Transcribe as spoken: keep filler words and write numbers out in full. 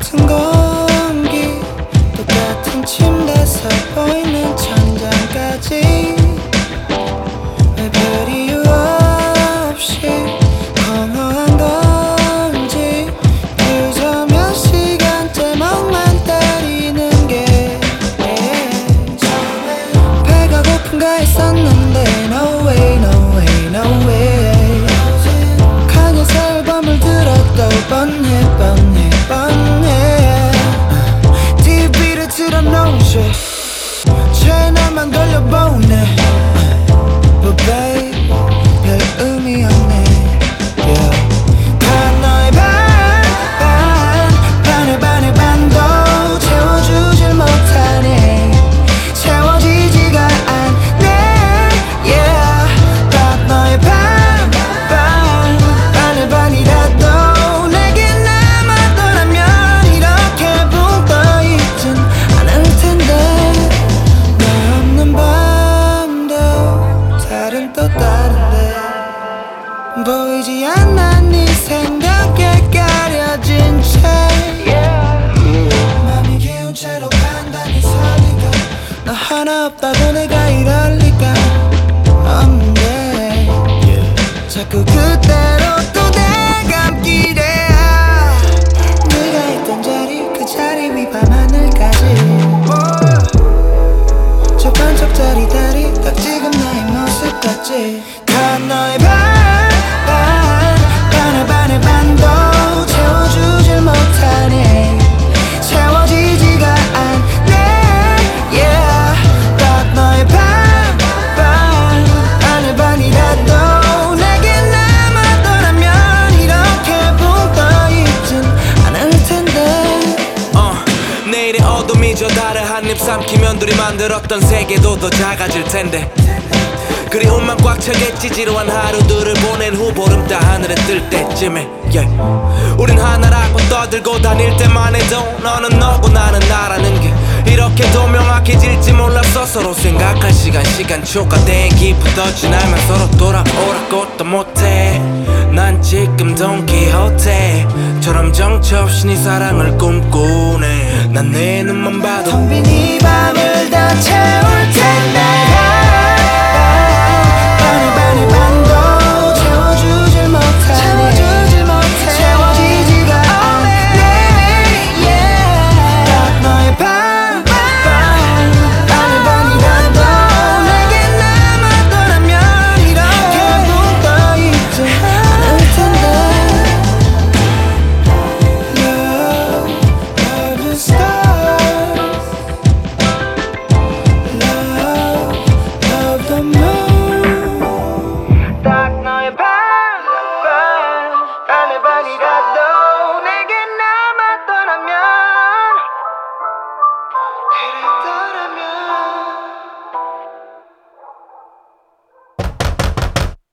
같은 공기 똑같은 침대에서 보이는 천장까지 왜 별 이유 없이 공허한 건지 그저 몇 시간째 멍만 때리는 게 처음엔 배가 고픈가 했었는데 No way no way no way 강에서 앨범을 들어도 뻔해 뻔해 뻔해 티비를 틀어놓으셔 채널만 돌려보네 But babe 별 의미 없네 yeah. 다 너의 반, 반 반의 반의 반도 채워주질 못하네 채워지지가 않네 yeah. 다 너의 반, 반 반의 반이라도 내게 남았더라면 이렇게 붕 떠있진 않을 텐데 너 없는 밤도 다른 또 다른데 보이지 않아 네 생각에 가려진 채 맘이 기운 채로 판단이 서니까 너 하나 없다고 내가 이럴 리가 없는데 자꾸 그대로 또 내감기래 네가 있던 자리 그 자리 위 밤하늘까지 저 반짝짜리 다리 딱 지금 나의 모습 같지 다 너의 반, 반 반의 반의 반도 채워주질 못하네 채워지지가 않네 yeah. 다 너의 반, 반 반의 반이라도 내게 남았더라면 이렇게 붕 떠있진 않을 텐데 어, 내일의 어둠이 저 달을 한입 삼키면 둘이 만들었던 세계도 더 작아질 텐데 그리움만 꽉 차겠지 지루한 하루들을 보낸 후 보름 따 하늘에 뜰 때쯤에 yeah. 우린 하나라고 떠들고 다닐 때만 해도 너는 너고 나는 나라는 게 이렇게도 명확해질지 몰랐어 서로 생각할 시간 시간초가 된 기부터 지나면 서로 돌아오라고 또 못해 난 지금 돈키호테처럼 정처없이 네 사랑을 꿈꾸네 난 내 눈만 봐도 텅 빈 이 밤을 다 채울 텐데 반의 반의 반도 채워주질 못하네 채워지지가 않네 yeah. 딱 너의 반, 반 반의 반이라도 내게 남았더라면 이렇게 붕 떠있지 않을 텐데 Love, love the stars Love, love the moon 딱 너의 반, 반 반의 반이라